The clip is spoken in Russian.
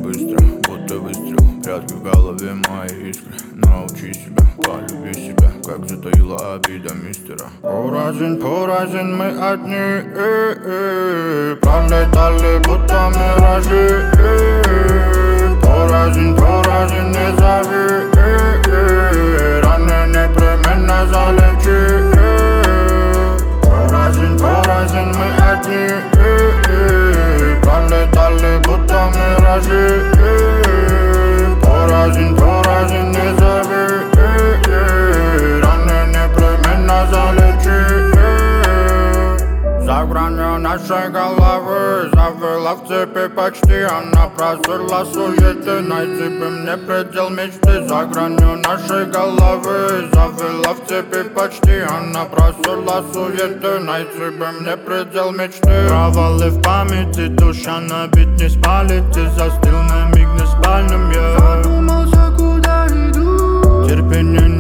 быстро, будто выстрел. Прятки в голове мои искры. Научи себя, полюби себя, как затаила обида мистера. Поразен мы одни, пролетали будто миражи. Поразен, не зови, раны непременно залечи. Поразен мы одни, пролетали будто миражи. Поразен, не зови, раны непременно залечи. За гранью нашей головы завела в цепи почти. Она прозрела суеты, найти бы мне предел мечты. За гранью нашей головы завела в цепи почти. Она прозрела суеты, найти бы мне предел мечты. Провалы в памяти, душа на бит не спалит. Ты застыл на миг неспальным, я задумался, куда иду. Терпение